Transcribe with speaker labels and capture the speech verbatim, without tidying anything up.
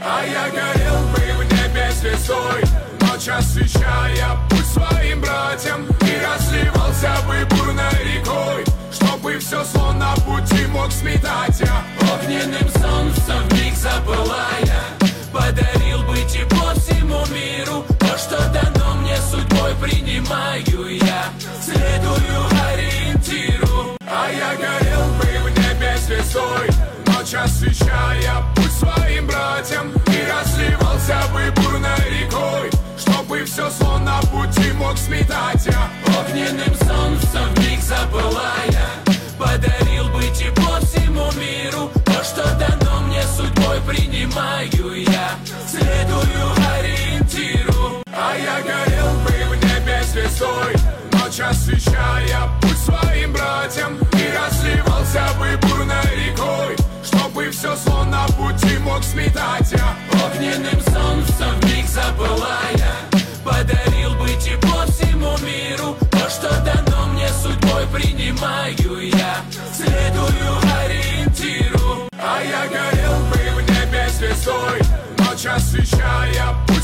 Speaker 1: А я горел бы в небе звездой, ночь освещая путь своим братьям, и разливался бы бурной рекой, чтобы все зло на пути мог сметать я.
Speaker 2: Огненным солнцем вмиг запылая, подарил бы тепло всему миру. То, что дано мне судьбой, принимаю я, следую ориентиру.
Speaker 1: А я горел бы в небе звездой, ночь освещая путь своим братьям, и разливался бы бурной рекой, чтобы все зло на пути мог сметать я.
Speaker 2: Огненным солнцем вмиг запылая, подарил бы тепло всему миру. То, что дано мне судьбой, принимаю я, следую ориентиру.
Speaker 1: А я горел бы в небе звездой, ночь освещая путь своим братьям, и разливался бы бурной рекой, чтобы все зло на пути мог сметать я.
Speaker 2: Огненным солнцем вмиг запылая, подарил бы тепло всему миру. То, что дано мне судьбой, принимаю я, следую ориентиру.
Speaker 1: А я горел бы в небе звездой, ночь освещая путь